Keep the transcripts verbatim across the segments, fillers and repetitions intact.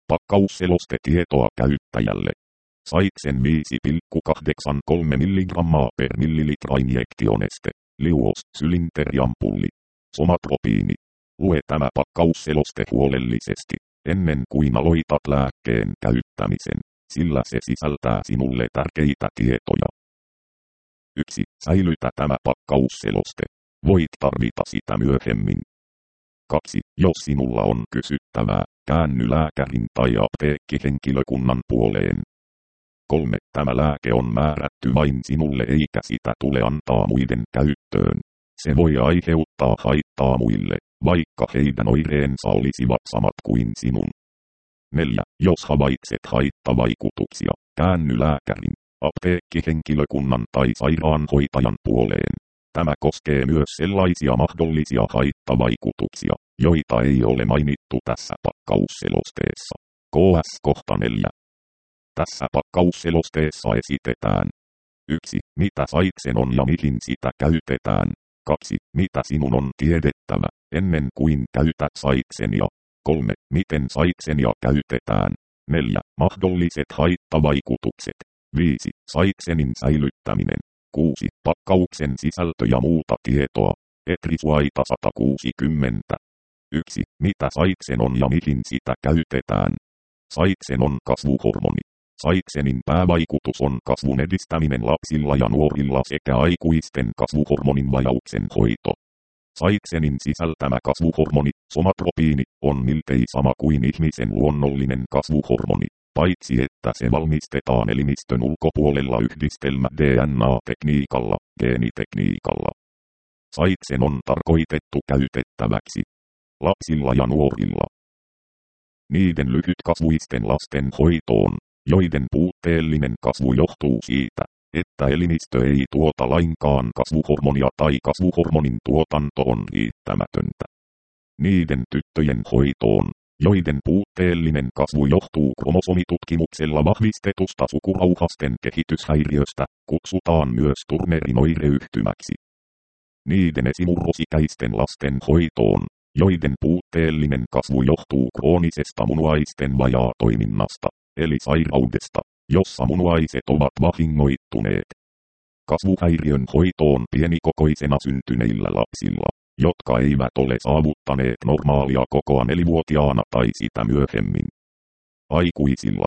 Pakkausselostetietoa käyttäjälle. Saiksen viisi pilkku kahdeksankymmentäkolme milligrammaa per millilitra injektioneste. Liuos, sylinteriampulli. Somatropiini. Lue tämä pakkausseloste huolellisesti, ennen kuin aloitat lääkkeen käyttämisen, sillä se sisältää sinulle tärkeitä tietoja. yksi. Säilytä tämä pakkausseloste. Voit tarvita sitä myöhemmin. kaksi. Jos sinulla on kysyttävää, käänny lääkärin tai apteekkihenkilökunnan puoleen. kolme. Tämä lääke on määrätty vain sinulle eikä sitä tule antaa muiden käyttöön. Se voi aiheuttaa haittaa muille, vaikka heidän oireensa olisivat samat kuin sinun. neljä. Jos havaitset haittavaikutuksia, käänny lääkärin, apteekkihenkilökunnan tai sairaanhoitajan puoleen. Tämä koskee myös sellaisia mahdollisia haittavaikutuksia, joita ei ole mainittu tässä pakkausselosteessa. K S kohta neljä. Tässä pakkausselosteessa esitetään. yksi. Mitä saiksen on ja mihin sitä käytetään. kaksi. Mitä sinun on tiedettävä, ennen kuin käytät saiksenia. kolme. Miten saiksenia käytetään. neljä. Mahdolliset haittavaikutukset. viisi. Saiksenin säilyttäminen. kuusi. Pakkauksen sisältö ja muuta tietoa. Etrisuaita sata kuusikymmentä. yksi. Mitä saiksen on ja mihin sitä käytetään. Saiksen on kasvuhormoni. Saiksenin päävaikutus on kasvun edistäminen lapsilla ja nuorilla sekä aikuisten kasvuhormonin vajauksen hoito. Saiksenin sisältämä kasvuhormoni, somatropiini, on miltei sama kuin ihmisen luonnollinen kasvuhormoni, paitsi että se valmistetaan elimistön ulkopuolella yhdistelmä D N A-tekniikalla, geenitekniikalla. Saiksen on tarkoitettu käytettäväksi lapsilla ja nuorilla. Niiden lyhytkasvuisten lasten hoitoon, joiden puutteellinen kasvu johtuu siitä, että elimistö ei tuota lainkaan kasvuhormonia tai kasvuhormonin tuotanto on riittämätöntä. Niiden tyttöjen hoitoon, joiden puutteellinen kasvu johtuu kromosomitutkimuksella vahvistetusta sukurauhasten kehityshäiriöstä, kutsutaan myös Turnerin oireyhtymäksi. Niiden esimurrosikäisten lasten hoitoon, joiden puutteellinen kasvu johtuu kroonisesta munuaisten vajaatoiminnasta, eli sairaudesta, jossa munuaiset ovat vahingoittuneet. Kasvuhäiriön hoitoon pienikokoisena syntyneillä lapsilla, jotka eivät ole saavuttaneet normaalia kokoa nelivuotiaana tai sitä myöhemmin. Aikuisilla.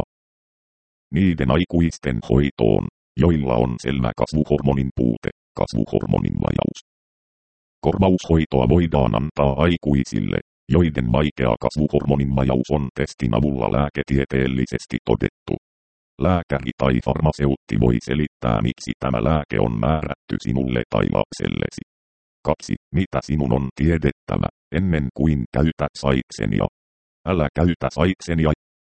Niiden aikuisten hoitoon, joilla on selvä kasvuhormonin puute, kasvuhormonin vajaus. Korvaushoitoa voidaan antaa aikuisille, joiden vaikea kasvuhormonin vajaus on testin avulla lääketieteellisesti todettu. Lääkäri tai farmaseutti voi selittää, miksi tämä lääke on määrätty sinulle tai lapsellesi. kaksi. Mitä sinun on tiedettävä, ennen kuin käytät saiksenia. Älä käytä saiksenia,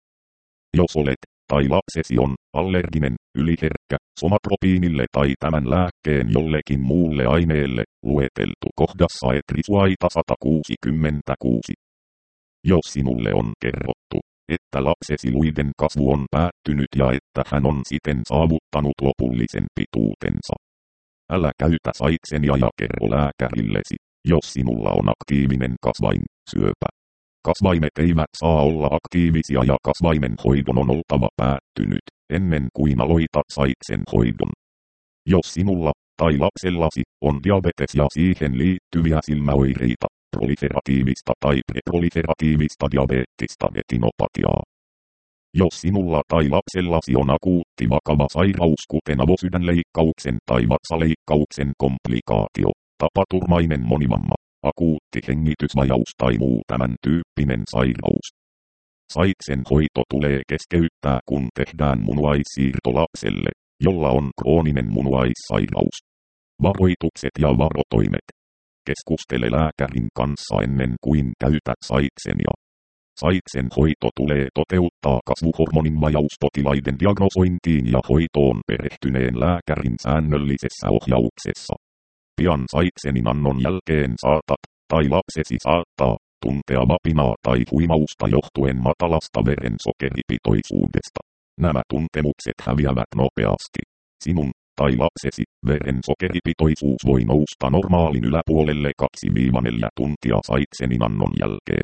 jos olet, tai lapsesi on, allerginen, yliherkkä, somatropiinille tai tämän lääkkeen jollekin muulle aineelle, lueteltu kohdassa Etrisuaita sata kuusikymmentäkuusi. Jos sinulle on kerrottu, että lapsesi luiden kasvu on päättynyt ja että hän on siten saavuttanut lopullisen pituutensa. Älä käytä saiksenia ja kerro lääkärillesi, jos sinulla on aktiivinen kasvain, syöpä. Kasvaimet eivät saa olla aktiivisia ja kasvaimen hoidon on oltava päättynyt, ennen kuin aloitat saiksen hoidon. Jos sinulla, tai lapsellasi, on diabetes ja siihen liittyviä silmäoireita, proliferatiivista tai preproliferatiivista diabeettista retinopatiaa. Jos sinulla tai lapsellasi on akuutti vakava sairaus kuten avosydänleikkauksen tai vatsaleikkauksen komplikaatio, tapaturmainen monivamma, akuutti hengitysvajaus tai muu tämän tyyppinen sairaus. Saiksen hoito tulee keskeyttää, kun tehdään munuaissiirto lapselle, jolla on krooninen munuaissairaus. Varoitukset ja varotoimet. Keskustele lääkärin kanssa ennen kuin käytät saiksenia. Saiksen hoito tulee toteuttaa kasvuhormonin vajauspotilaiden diagnosointiin ja hoitoon perehtyneen lääkärin säännöllisessä ohjauksessa. Pian saiksenin annon jälkeen saatat, tai lapsesi saattaa, tuntea vapinaa tai huimausta johtuen matalasta verensokeripitoisuudesta. Nämä tuntemukset häviävät nopeasti. Sinun, tai lapsesi, verensokeripitoisuus voi nousta normaalin yläpuolelle kaksi neljä tuntia saiksenin annon jälkeen.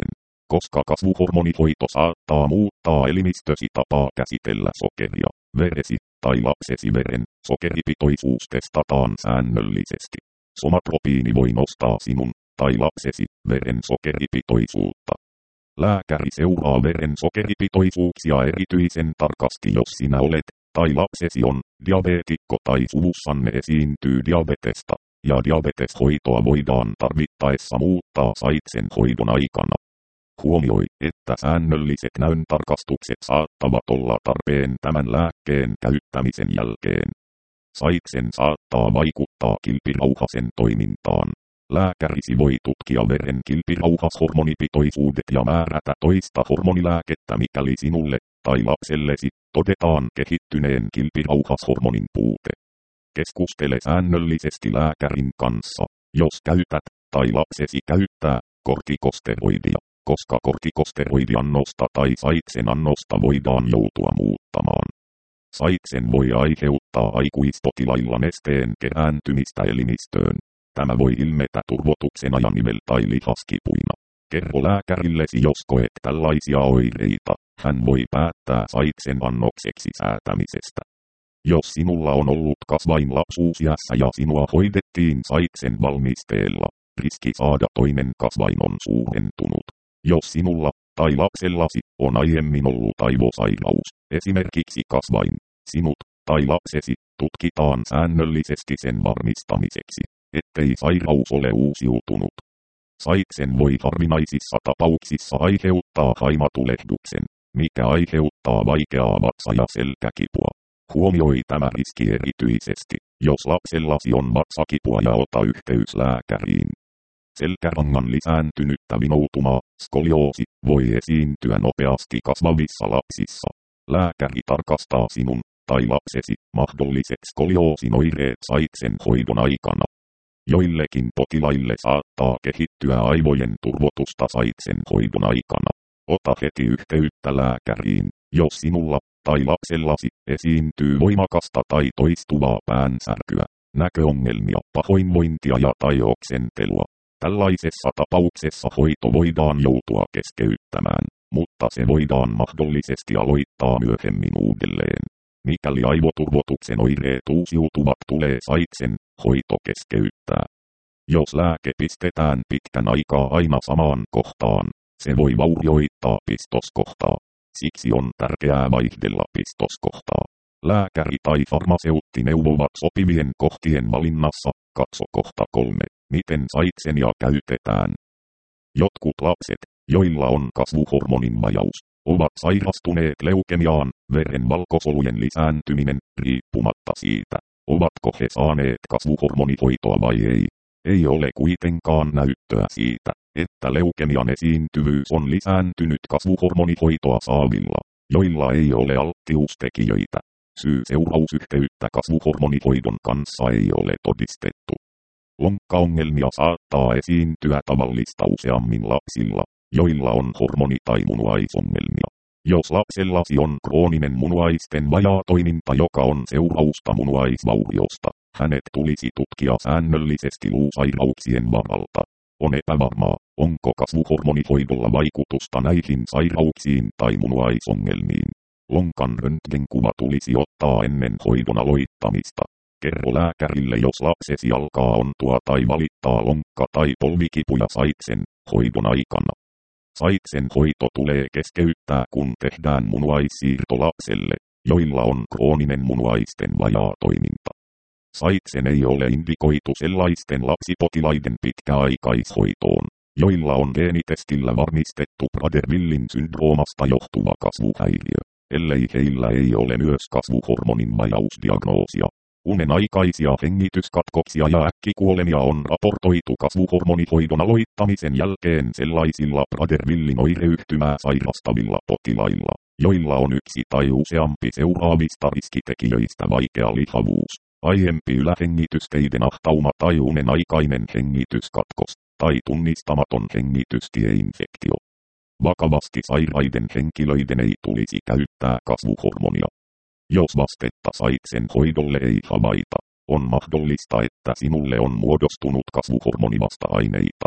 koska kasvuhormonihoito saattaa muuttaa elimistösi tapaa käsitellä sokeria. Veresi tai lapsesi veren sokeripitoisuus testataan säännöllisesti. Somatropiini voi nostaa sinun tai lapsesi veren sokeripitoisuutta. Lääkäri seuraa veren sokeripitoisuuksia erityisen tarkasti, jos sinä olet tai lapsesi on diabeetikko tai suvussanne esiintyy diabetesta, ja diabeteshoitoa voidaan tarvittaessa muuttaa saitsen hoidon aikana. Huomioi, että säännölliset näöntarkastukset saattavat olla tarpeen tämän lääkkeen käyttämisen jälkeen. Saitsen saattaa vaikuttaa kilpirauhasen toimintaan. Lääkärisi voi tutkia veren kilpirauhashormonipitoisuudet ja määrätä toista hormonilääkettä, mikäli sinulle tai lapsellesi todetaan kehittyneen kilpirauhashormonin puute. Keskustele säännöllisesti lääkärin kanssa, jos käytät tai lapsesi käyttää kortikosteroidia, koska kortikosteroidiannosta tai saitsen annosta voidaan joutua muuttamaan. Saitsen voi aiheuttaa aikuispotilailla nesteen kerääntymistä elimistöön. Tämä voi ilmetä turvotuksen ajan nivel- tai lihaskipuina. Kerro lääkärillesi, jos koet tällaisia oireita. Hän voi päättää saitsen annokseksi säätämisestä. Jos sinulla on ollut kasvainlapsuusiässä ja sinua hoidettiin saitsen valmisteella, riski saada toinen kasvain on suurentunut. Jos sinulla tai lapsellasi on aiemmin ollut aivosairaus, esimerkiksi kasvain, sinut tai lapsesi tutkitaan säännöllisesti sen varmistamiseksi, ettei sairaus ole uusiutunut. Saitsen voi harvinaisissa tapauksissa aiheuttaa haimatulehduksen, mikä aiheuttaa vaikeaa vatsa- ja selkäkipua. Huomioi tämä riski erityisesti, jos lapsellasi on vatsakipua, ja ota yhteys lääkäriin. Selkärangan lisääntynyttä vinoutumaa, skolioosi, voi esiintyä nopeasti kasvavissa lapsissa. Lääkäri tarkastaa sinun tai lapsesi mahdolliset skolioosin oireet saitsen hoidon aikana. Joillekin potilaille saattaa kehittyä aivojen turvotusta saitsen hoidon aikana. Ota heti yhteyttä lääkäriin, jos sinulla tai lapsellasi esiintyy voimakasta tai toistuvaa päänsärkyä, näköongelmia, pahoinvointia ja tai oksentelua. Tällaisessa tapauksessa hoito voidaan joutua keskeyttämään, mutta se voidaan mahdollisesti aloittaa myöhemmin uudelleen. Mikäli aivoturvotuksen oireet uusiutuvat, tulee saitsen hoito keskeyttää. Jos lääke pistetään pitkän aikaa aina samaan kohtaan, se voi vaurioittaa pistoskohtaa. Siksi on tärkeää vaihdella pistoskohtaa. Lääkäri tai farmaseutti neuvovat sopivien kohtien valinnassa. Katso kohta kolme. Miten saitsenia käytetään? Jotkut lapset, joilla on kasvuhormonin vajaus, ovat sairastuneet leukemiaan, veren valkosolujen lisääntyminen, riippumatta siitä, ovatko he saaneet kasvuhormonihoitoa vai ei. Ei ole kuitenkaan näyttöä siitä, että leukemian esiintyvyys on lisääntynyt kasvuhormonihoitoa saavilla, joilla ei ole alttiustekijöitä. Syy-seurausyhteyttä kasvuhormonihoidon kanssa ei ole todistettu. Lonkkaongelmia saattaa esiintyä tavallista useammin lapsilla, joilla on hormoni- tai munuaisongelmia. Jos lapsellasi on krooninen munuaisten vajaatoiminta, joka on seurausta munuaisvauriosta, hänet tulisi tutkia säännöllisesti luusairauksien varalta. On epävarmaa, onko kasvuhormonihoidolla vaikutusta näihin sairauksiin tai munuaisongelmiin. Lonkan röntgenkuva tulisi ottaa ennen hoidon aloittamista. Kerro lääkärille, jos lapsesi alkaa ontua tai valittaa lonkka- tai polvikipuja saitsen hoidon aikana. Saitsen hoito tulee keskeyttää, kun tehdään munuaissiirto lapselle, joilla on krooninen munuaisten vajaatoiminta. Saitsen ei ole indikoitu sellaisten lapsipotilaiden pitkäaikaishoitoon, joilla on geenitestillä varmistettu Prader-Wildin syndroomasta johtuva kasvuhäiriö, ellei heillä ei ole myös kasvuhormonin vajausdiagnoosia. Unen aikaisia hengityskatkoksia ja äkkikuolemia on raportoitu kasvuhormonihoidon aloittamisen jälkeen sellaisilla Prader-Wildin oireyhtymää sairastavilla potilailla, joilla on yksi tai useampi seuraavista riskitekijöistä: vaikea lihavuus, aiempi ylähengitysteiden ahtauma tai unen aikainen hengityskatkos, tai tunnistamaton hengitystieinfektio. Vakavasti sairaiden henkilöiden ei tulisi käyttää kasvuhormonia. Jos vastetta saitsen hoidolle ei havaita, on mahdollista, että sinulle on muodostunut kasvuhormonivasta-aineita.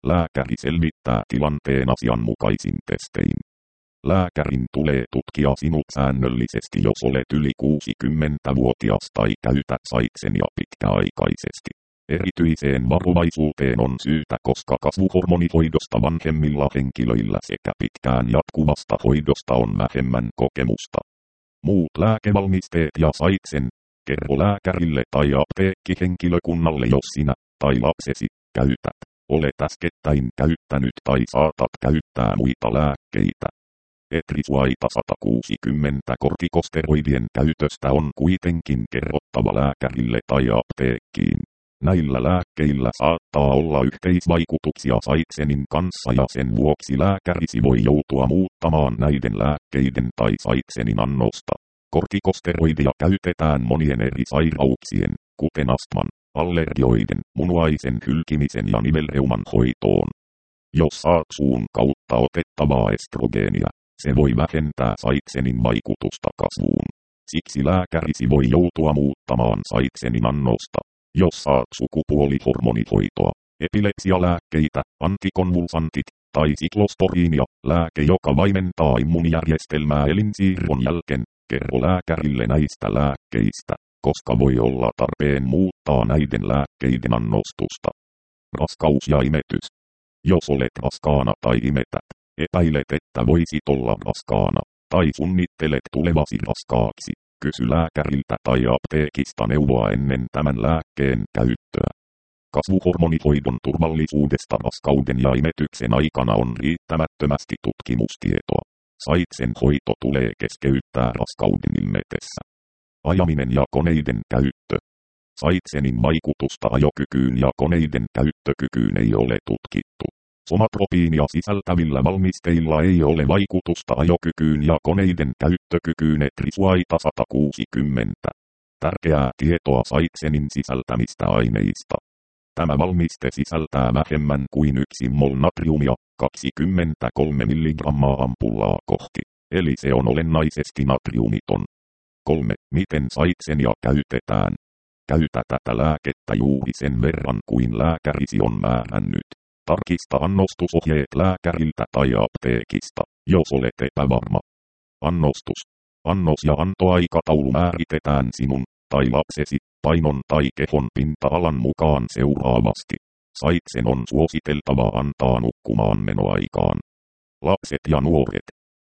Lääkäri selvittää tilanteen asianmukaisin testein. Lääkärin tulee tutkia sinut säännöllisesti, jos olet yli kuusikymmentävuotias tai käytät saitsenia pitkäaikaisesti. Erityiseen varovaisuuteen on syytä, koska kasvuhormonihoidosta vanhemmilla henkilöillä sekä pitkään jatkuvasta hoidosta on vähemmän kokemusta. Muut lääkevalmisteet ja saitsen, kerro lääkärille tai apteekkihenkilökunnalle, jos sinä tai lapsesi käytät, olet äskettäin käyttänyt tai saatat käyttää muita lääkkeitä. Etrisuaita sata kuusikymmentä kortikosteroidien käytöstä on kuitenkin kerrottava lääkärille tai apteekkiin. Näillä lääkkeillä saattaa olla yhteisvaikutuksia saitsenin kanssa ja sen vuoksi lääkärisi voi joutua muuttamaan näiden lääkkeiden tai saitsenin annosta. Kortikosteroidia käytetään monien eri sairauksien, kuten astman, allergioiden, munuaisen hylkimisen ja nivelreuman hoitoon. Jos saat suun kautta otettavaa estrogeenia, se voi vähentää saitsenin vaikutusta kasvuun. Siksi lääkärisi voi joutua muuttamaan saitsenin annosta. Jos saat sukupuolihormonihoitoa, epilepsialääkkeitä, antikonvulsantit tai siklosporiinia, lääke joka vaimentaa immuunijärjestelmää elinsiirron jälkeen, kerro lääkärille näistä lääkkeistä, koska voi olla tarpeen muuttaa näiden lääkkeiden annostusta. Raskaus ja imetys. Jos olet raskaana tai imetät, epäilet, että voisit olla raskaana, tai suunnittelet tulevasi raskaaksi, kysy lääkäriltä tai apteekista neuvoa ennen tämän lääkkeen käyttöä. Kasvuhormonihoidon turvallisuudesta raskauden ja imetyksen aikana on riittämättömästi tutkimustietoa. Saitsen hoito tulee keskeyttää raskauden ilmetessä. Ajaminen ja koneiden käyttö. Saitsenin vaikutusta ajokykyyn ja koneiden käyttökykyyn ei ole tutkittu. Somatropiinia sisältävillä valmisteilla ei ole vaikutusta ajokykyyn ja koneiden käyttökykyyn. Etrisuaita sata kuusikymmentä. Tärkeää tietoa saitsenin sisältämistä aineista. Tämä valmiste sisältää vähemmän kuin yksi mol natriumia, kaksikymmentäkolme milligrammaa ampullaa kohti, eli se on olennaisesti natriumiton. kolme. Miten saitsenia käytetään? Käytä tätä lääkettä juuri sen verran kuin lääkärisi on määrännyt. Tarkista annostusohjeet lääkäriltä tai apteekista, jos olet epävarma. Annostus. Annos- ja antoaikataulu määritetään sinun tai lapsesi painon tai kehon pinta-alan mukaan seuraavasti. Saitsen on suositeltava antaa nukkumaan menoaikaan. Lapset ja nuoret.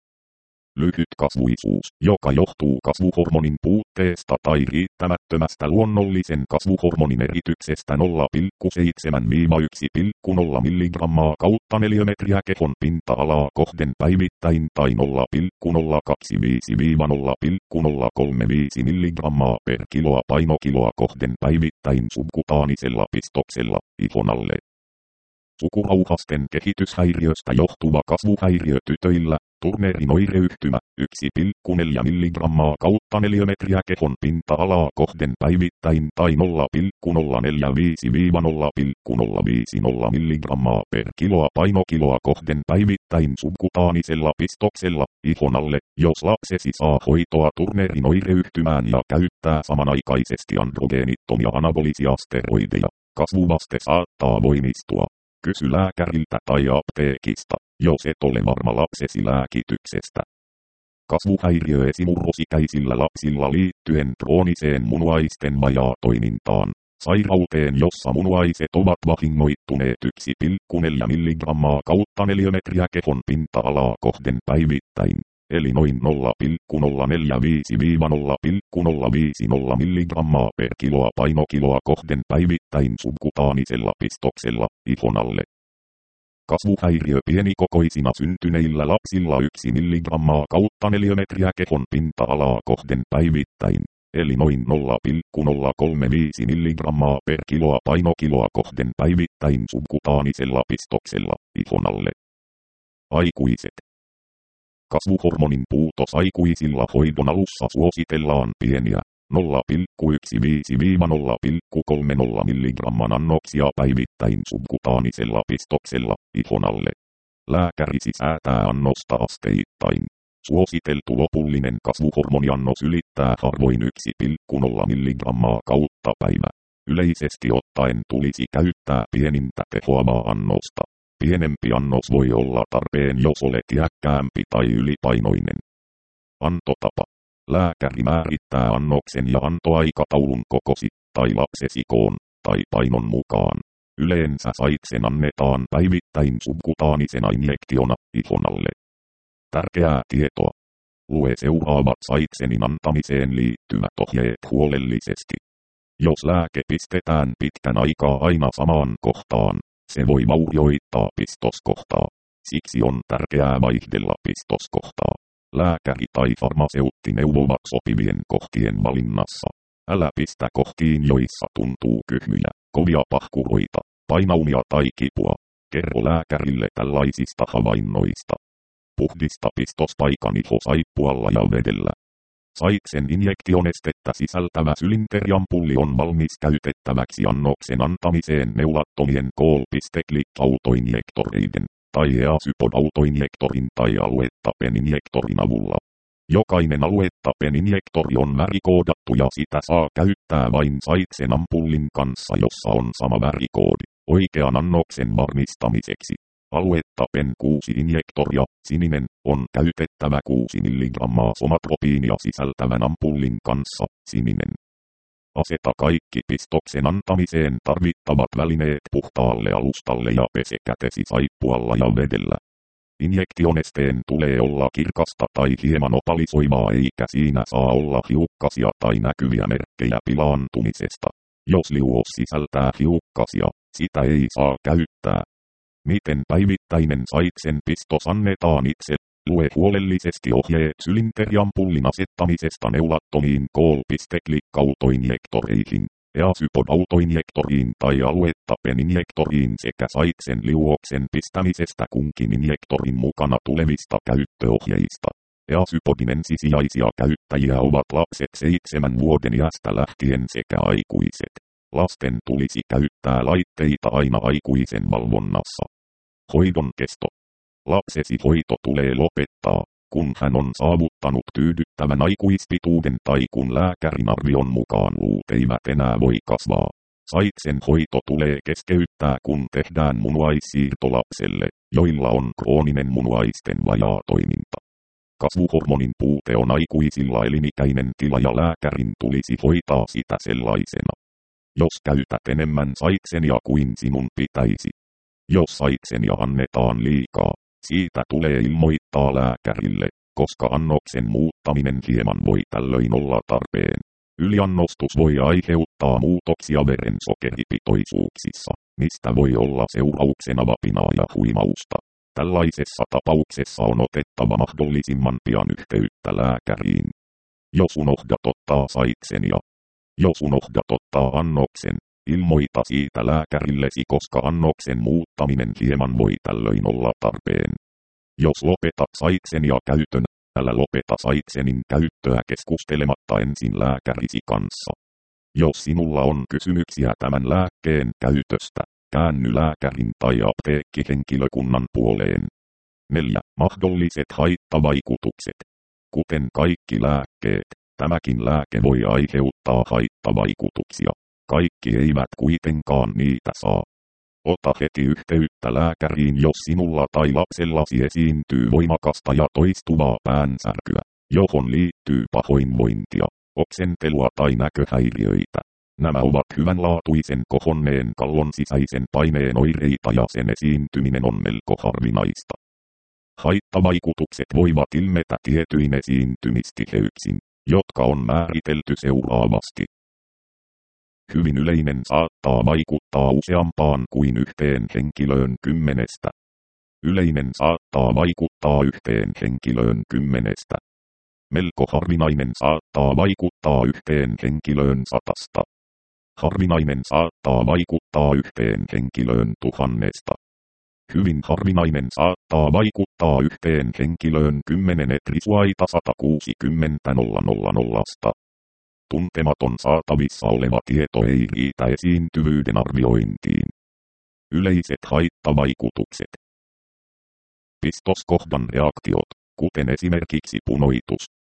Lyhyt kasvuisuus, joka johtuu kasvuhormonin puutteesta tai riittämättömästä luonnollisen kasvuhormonin erityksestä nolla pilkku seitsemän yksi pilkku nolla milligrammaa kautta neliömetriä kehon pinta-alaa kohden päivittäin tai nolla pilkku nolla kaksikymmentäviisi - nolla pilkku nolla kolmekymmentäviisi milligrammaa per kiloa painokiloa kohden päivittäin subkutaanisella pistoksella ihon alle. Sukurauhasten kehityshäiriöstä johtuva kasvuhäiriö tytöillä, Turnerin oireyhtymä, yksi pilkku neljä milligrammaa kautta neliömetriä kehon pinta-alaa kohden päivittäin tai nolla pilkku nolla neljäkymmentäviisi - nolla pilkku nolla viisikymmentä milligrammaa per kiloa painokiloa kohden päivittäin subkutaanisella pistoksella, ihon alle, jos lapsesi saa hoitoa Turnerin oireyhtymään ja käyttää samanaikaisesti androgeenittomia anabolisia steroideja, kasvuvaste saattaa voimistua. Kysy lääkäriltä tai apteekista, jos et ole varma lapsesi lääkityksestä. Kasvuhäiriö esimurrosikäisillä lapsilla liittyen krooniseen munuaisten vajaatoimintaan, sairauteen jossa munuaiset ovat vahingoittuneet yksi pilkku neljä milligrammaa kautta neliömetriä kehon pinta-alaa kohden päivittäin, eli noin nolla pilkku nolla neljäkymmentäviisi - nolla pilkku nolla viisikymmentä milligrammaa per kiloa painokiloa kohden päivittäin subkutaanisella pistoksella, ihon alle. Kasvuhäiriö pienikokoisina syntyneillä lapsilla yksi milligrammaa kautta neliömetriä kehon pinta-alaa kohden päivittäin, eli noin nolla pilkku nolla kolmekymmentäviisi milligrammaa per kiloa painokiloa kohden päivittäin subkutaanisella pistoksella, ihon alle. Aikuiset. Kasvuhormonin puutos aikuisilla hoidon alussa suositellaan pieniä, nolla pilkku yksitoista - nolla pilkku kolmekymmentä milligramman annoksia päivittäin subkutaanisella pistoksella, ihon alle. Lääkärisi säätää annosta asteittain. Suositeltu lopullinen kasvuhormoniannos ylittää harvoin yksi pilkku nolla milligrammaa kautta päivä. Yleisesti ottaen tulisi käyttää pienintä tehoavaa annosta. pienempi annos voi olla tarpeen, jos olet iäkkäämpi tai ylipainoinen. Antotapa. Lääkäri määrittää annoksen ja antoaikataulun kokosi tai lapsesi koon tai painon mukaan. Yleensä saitsen annetaan päivittäin subkutaanisena injektiona ihon alle. Tärkeää tietoa. Lue seuraavat saitsenin antamiseen liittyvät ohjeet huolellisesti. Jos lääke pistetään pitkän aikaa aina samaan kohtaan, se voi vaurioittaa pistoskohtaa. Siksi on tärkeää vaihdella pistoskohtaa. Lääkäri tai farmaseutti neuvovat sopivien kohtien valinnassa. Älä pistä kohtiin, joissa tuntuu kyhmyjä, kovia pahkuroita, painaumia tai kipua. Kerro lääkärille tällaisista havainnoista. Puhdista pistospaikan iho saippualla ja vedellä. Saitsen injektionestettä sisältävä sylinteriampulli on valmis käytettäväksi annoksen antamiseen neulattomien kool-klik-autoinjektoreiden tai easypod-autoinjektorin tai aluetapen-injektorin avulla. Jokainen aluetapen-injektori on värikoodattu ja sitä saa käyttää vain saitsen ampullin kanssa, jossa on sama värikoodi, oikean annoksen varmistamiseksi. Aluetapen kuusi injektoria, sininen, on käytettävä kuusi milligrammaa somatropiinia sisältävän ampullin kanssa, sininen. Aseta kaikki pistoksen antamiseen tarvittavat välineet puhtaalle alustalle ja pese kätesi saippualla ja vedellä. Injektionesteen tulee olla kirkasta tai hieman opalisoivaa, eikä siinä saa olla hiukkasia tai näkyviä merkkejä pilaantumisesta. Jos liuos sisältää hiukkasia, sitä ei saa käyttää. Miten päivittäinen saitsen pistos annetaan itse? Lue huolellisesti ohjeet sylinteriampullin asettamisesta neulattomiin kool-klik-autoinjektoreihin, easypod-autoinjektoriin tai aluetapen-injektoriin sekä saitsen liuoksen pistämisestä kunkin injektorin mukana tulevista käyttöohjeista. Easypodin ensisijaisia käyttäjiä ovat lapset seitsemän vuoden iästä lähtien sekä aikuiset. Lasten tulisi käyttää laitteita aina aikuisen valvonnassa. Hoidon kesto. Lapsesi hoito tulee lopettaa, kun hän on saavuttanut tyydyttävän aikuispituuden tai kun lääkärin arvion mukaan luut eivät enää voi kasvaa. Saitsen hoito tulee keskeyttää, kun tehdään munuaissiirto lapselle, joilla on krooninen munuaisten vajaatoiminta. Kasvuhormonin puute on aikuisilla elinikäinen tila ja lääkärin tulisi hoitaa sitä sellaisena. Jos käytät enemmän saitsenia kuin sinun pitäisi. Jos saitsenia annetaan liikaa, siitä tulee ilmoittaa lääkärille, koska annoksen muuttaminen hieman voi tällöin olla tarpeen. Yliannostus voi aiheuttaa muutoksia verensokeripitoisuuksissa, mistä voi olla seurauksena vapinaa ja huimausta. Tällaisessa tapauksessa on otettava mahdollisimman pian yhteyttä lääkäriin. Jos unohdat ottaa saitsenia. Jos unohdat ottaa annoksen, ilmoita siitä lääkärillesi, koska annoksen muuttaminen hieman voi tällöin olla tarpeen. Jos lopetat saitsenia käytön, älä lopeta saitsenin käyttöä keskustelematta ensin lääkärisi kanssa. Jos sinulla on kysymyksiä tämän lääkkeen käytöstä, käänny lääkärin tai apteekkihenkilökunnan puoleen. neljä. Mahdolliset haittavaikutukset. Kuten kaikki lääkkeet, tämäkin lääke voi aiheuttaa haittavaikutuksia. Kaikki eivät kuitenkaan niitä saa. Ota heti yhteyttä lääkäriin, jos sinulla tai lapsellasi esiintyy voimakasta ja toistuvaa päänsärkyä, johon liittyy pahoinvointia, oksentelua tai näköhäiriöitä. Nämä ovat hyvänlaatuisen kohonneen kallon sisäisen paineen oireita ja sen esiintyminen on melko harvinaista. Haittavaikutukset voivat ilmetä tietyin esiintymistiheyksin, jotka on määritelty seuraavasti. Hyvin yleinen, saattaa vaikuttaa useampaan kuin yhteen henkilöön kymmenestä. Yleinen, saattaa vaikuttaa yhteen henkilöön kymmenestä. Melko harvinainen, saattaa vaikuttaa yhteen henkilöön satasta. Harvinainen, saattaa vaikuttaa yhteen henkilöön tuhannesta. Hyvin harvinainen, saattaa vaikuttaa yhteen henkilöön kymmenen etrisuaita sata kuusikymmentä nollasta. Tuntematon saatavissa oleva tieto ei riitä esiintyvyyden arviointiin. Yleiset haittavaikutukset. Pistoskohdan reaktiot, kuten esimerkiksi punoitus,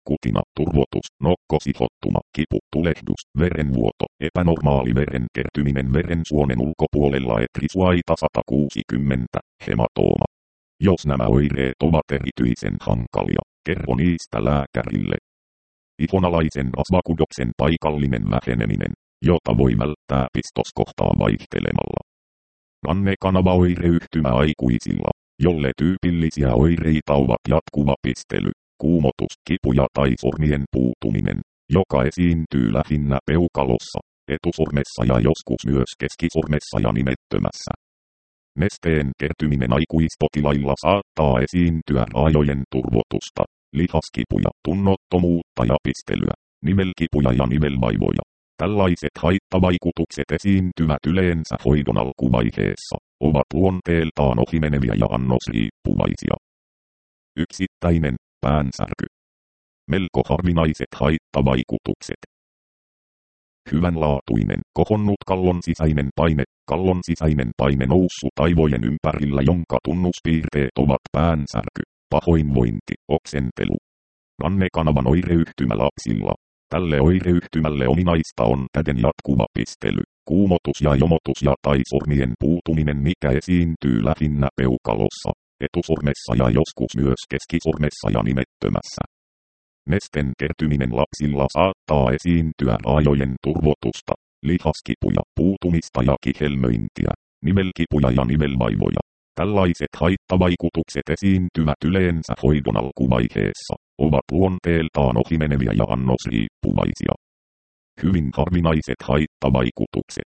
kutina, turvotus, nokkosihottuma, kipu, tulehdus, verenvuoto, epänormaali veren kertyminen verensuonen ulkopuolella etrisuaita sata kuusikymmentä, hematooma. Jos nämä oireet ovat erityisen hankalia, kerro niistä lääkärille. Ihonalaisen rasvakudoksen paikallinen väheneminen, jota voi välttää pistoskohtaa vaihtelemalla. Rannekanavaoireyhtymä aikuisilla, jolle tyypillisiä oireita ovat jatkuva pistely, kuumotus, kipuja tai sormien puutuminen, joka esiintyy lähinnä peukalossa, etusormessa ja joskus myös keskisormessa ja nimettömässä. Nesteen kertyminen aikuispotilailla saattaa esiintyä raajojen turvotusta, lihaskipuja, tunnottomuutta ja pistelyä, nivelkipuja ja nivelvaivoja. Tällaiset haittavaikutukset esiintyvät yleensä hoidon alkuvaiheessa, ovat luonteeltaan ohimeneviä ja annosriippuvaisia. Yksittäinen päänsärky. Melko harvinaiset haittavaikutukset. Hyvänlaatuinen, kohonnut kallon sisäinen paine, kallon sisäinen paine noussut aivojen ympärillä, jonka tunnuspiirteet ovat päänsärky, pahoinvointi, oksentelu. Rannekanavan oireyhtymä lapsilla. Tälle oireyhtymälle ominaista on käden jatkuva pistely, kuumotus ja jomotus ja tai sormien puutuminen, mikä esiintyy lähinnä peukalossa, etusormessa ja joskus myös keskisormessa ja nimettömässä. Nesten kertyminen lapsilla saattaa esiintyä raajojen turvotusta, lihaskipuja, puutumista ja kihelmöintiä, nivelkipuja ja nivelvaivoja. Tällaiset haittavaikutukset esiintyvät yleensä hoidon alkuvaiheessa, ovat luonteeltaan ohimeneviä ja annosriippuvaisia. Hyvin harvinaiset haittavaikutukset.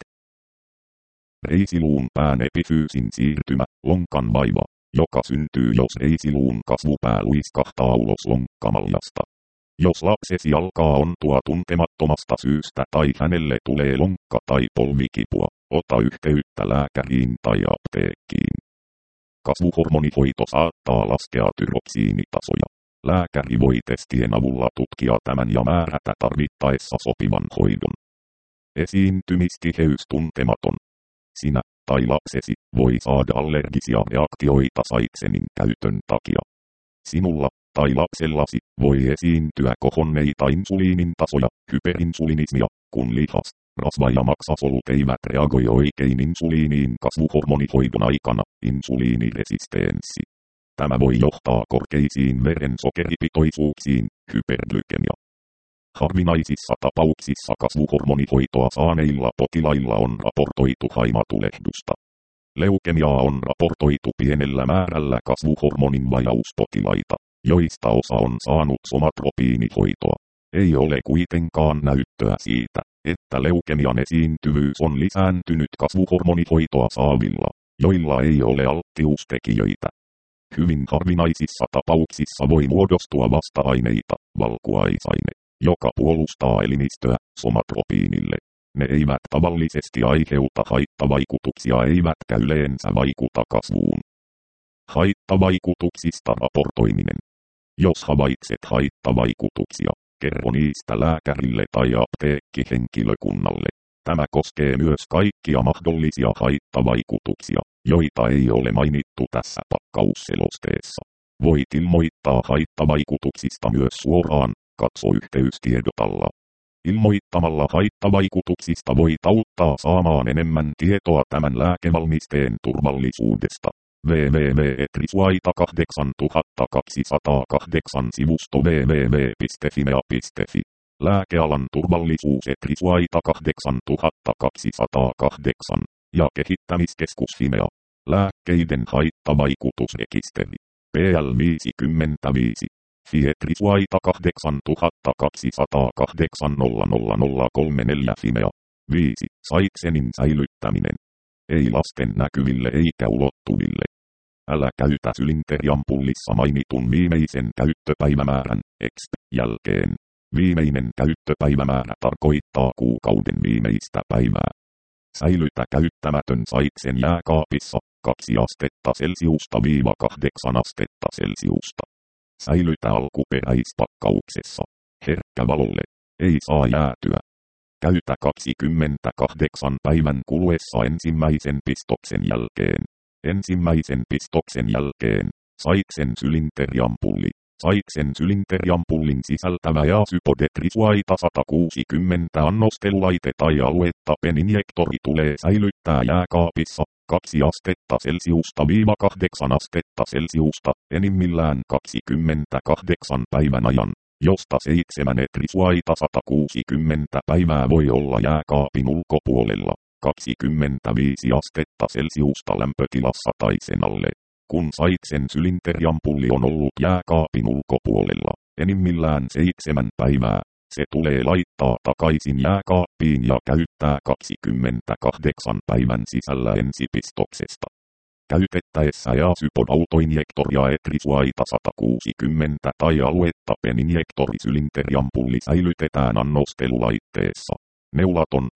Reisiluun pään epifyysin siirtymä, lonkan vaiva, joka syntyy jos reisiluun kasvupää luiskahtaa ulos lonkkamaljasta. Jos lapsesi alkaa ontua tuntemattomasta syystä tai hänelle tulee lonkka- tai polvikipua, ota yhteyttä lääkäriin tai apteekkiin. Kasvuhormonihoito saattaa laskea tyroksiinitasoja. Lääkäri voi testien avulla tutkia tämän ja määrätä tarvittaessa sopivan hoidon. Esiintymistiheys tuntematon. Sinä tai lapsesi voi saada allergisia reaktioita saiksenin käytön takia. Sinulla tai lapsellasi voi esiintyä kohonneita insuliinin tasoja, hyperinsulinismia, kun lihas, rasva ja maksasolut eivät reagoi oikein insuliiniin kasvuhormonihoidon aikana, insuliiniresistenssi. Tämä voi johtaa korkeisiin verensokeripitoisuuksiin, hyperglykemia. Harvinaisissa tapauksissa kasvuhormonihoitoa saaneilla potilailla on raportoitu haimatulehdusta. Leukemiaa on raportoitu pienellä määrällä kasvuhormonin vajauspotilaita, joista osa on saanut somatropiinihoitoa. Ei ole kuitenkaan näyttöä siitä, että leukemian esiintyvyys on lisääntynyt kasvuhormonihoitoa saavilla, joilla ei ole alttiustekijöitä. Hyvin harvinaisissa tapauksissa voi muodostua vasta-aineita, valkuaisaine, joka puolustaa elimistöä somatropiinille. Ne eivät tavallisesti aiheuta haittavaikutuksia eivätkä yleensä vaikuta kasvuun. Haittavaikutuksista raportoiminen. Jos havaitset haittavaikutuksia, kerro niistä lääkärille tai apteekkihenkilökunnalle. Tämä koskee myös kaikkia mahdollisia haittavaikutuksia, joita ei ole mainittu tässä pakkausselosteessa. Voit ilmoittaa haittavaikutuksista myös suoraan, katso yhteystiedot alla. Ilmoittamalla haittavaikutuksista voit auttaa saamaan enemmän tietoa tämän lääkevalmisteen turvallisuudesta. double-u double-u double-u piste etrisuaita kahdeksantuhattakaksisataakahdeksan sivusto double-u double-u double-u piste fimea piste fi. Lääkealan turvallisuus Etrisuaita kahdeksantuhattakaksisataakahdeksan ja kehittämiskeskus Fimea. Lääkkeiden haittavaikutusrekisteri. P L viisikymmentäviisi. F I Etrisuaita kahdeksantuhattakaksisataakahdeksan nolla nolla nolla kolme neljä Fimea. viisi. Saiksenin säilyttäminen. Ei lasten näkyville eikä ulottuville. Älä käytä sylinteriampullissa mainitun viimeisen käyttöpäivämäärän, exp. jälkeen. Viimeinen käyttöpäivämäärä tarkoittaa kuukauden viimeistä päivää. Säilytä käyttämätön saiksen jääkaapissa, kaksi astetta Celsiusta viiva kahdeksan astetta Celsiusta. Säilytä alkuperäispakkauksessa. Herkkä valolle. Ei saa jäätyä. Käytä kaksikymmentäkahdeksan päivän kuluessa ensimmäisen pistoksen jälkeen. Ensimmäisen pistoksen jälkeen, saiksen sylinteriampulli. Saiksen sylinteriampullin sisältävä Jasypodetrisuaita sata kuusikymmentä annostelulaite tai aluetta peninjektori tulee säilyttää jääkaapissa kaksi astetta Celsiusta viiva kahdeksan astetta Celsiusta enimmillään kaksikymmentäkahdeksan päivän ajan, josta seitsemän etrisuaita sata kuusikymmentä päivää voi olla jääkaapin ulkopuolella, kaksikymmentäviisi astetta Celsiusta lämpötilassa tai sen alle. Kun Saiksen sylinteriampulli on ollut jääkaapin ulkopuolella enimmillään seitsemän päivää, se tulee laittaa takaisin jääkaappiin ja käyttää kaksikymmentäkahdeksan päivän sisällä ensipistoksesta. Käytettäessä Jasypod-autoinjektoria etrisuaita sata kuusikymmentä tai aluetta peninjektori sylinteriampulli säilytetään annostelulaitteessa. Neulaton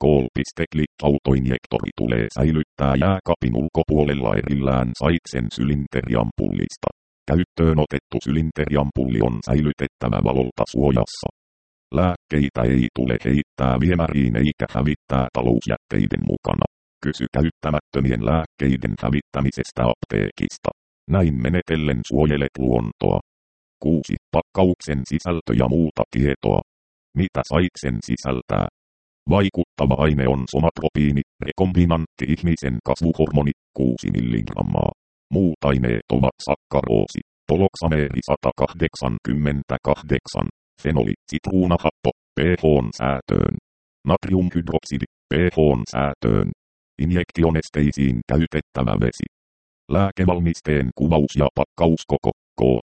Cool-click-autoinjektori tulee säilyttää jääkaapin ulkopuolella erillään Saiksen sylinteriampullista. Käyttöön otettu sylinteriampulli on säilytettävä valolta suojassa. Lääkkeitä ei tule heittää viemäriin eikä hävittää talousjätteiden mukana. Kysy käyttämättömien lääkkeiden hävittämisestä apteekista. Näin menetellen suojelet luontoa. kuusi. Pakkauksen sisältö ja muuta tietoa. Mitä Saiksen sisältää? Vaikuttava aine on somatropiini, rekombinantti ihmisen kasvuhormoni, kuusi milligrammaa. Muut aineet ovat sakkaroosi, poloksameeri sata kahdeksankymmentäkahdeksan, fenoli, sitruunahappo, pHn säätöön. Natriumhydroksidi, pHn säätöön. Injektionesteisiin käytettävä vesi. Lääkevalmisteen kuvaus ja pakkauskoko, koot.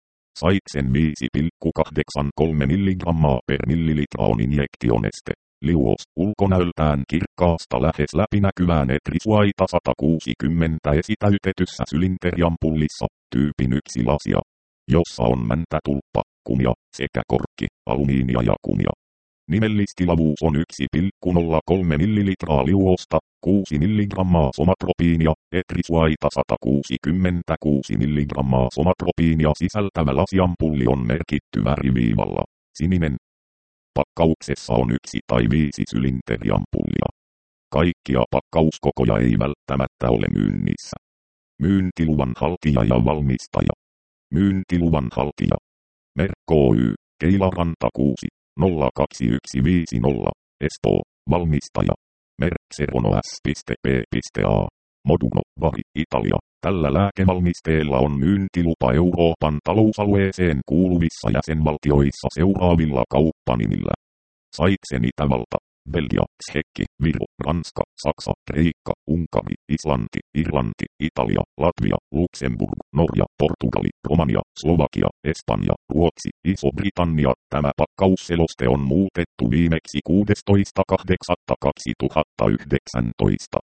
Saiksen viisi pilkku kahdeksankymmentäkolme milligrammaa per millilitra on injektioneste. Liuos, ulkonäöltään kirkkaasta lähes läpinäkyvään etrisuaita sata kuusikymmentä esitäytetyssä sylinteriampullissa, tyypin yksi lasia, jossa on mäntätulppa, kumia, sekä korkki, alumiinia ja kumia. Nimellistilavuus on yksi pilkku nolla kolme millilitraa liuosta, kuusi milligrammaa somatropiinia, etrisuaita sata kuusikymmentäkuusi milligrammaa somatropiinia sisältävä lasiampulli on merkitty väriviivalla, sininen. Pakkauksessa on yksi tai viisi sylinteriampullia. Kaikkia pakkauskokoja ei välttämättä ole myynnissä. Myyntiluvan haltija ja valmistaja. Myyntiluvan haltija. Merk Oy, Keilaranta kuusi, nolla kaksi yksi viisi nolla, Espoo, valmistaja. Merk Serono S P A, Moduno, Vari, Italia. Tällä lääkevalmisteella on myyntilupa Euroopan talousalueeseen kuuluvissa jäsenvaltioissa seuraavilla kauppanimillä. Saiksen Itävalta, Belgia, Tsekki, Viro, Ranska, Saksa, Kreikka, Unkari, Islanti, Irlanti, Italia, Latvia, Luxemburg, Norja, Portugali, Romania, Slovakia, Espanja, Ruotsi, Iso-Britannia. Tämä pakkausseloste on muutettu viimeksi kuudestoista kahdeksatta kaksituhattayhdeksäntoista.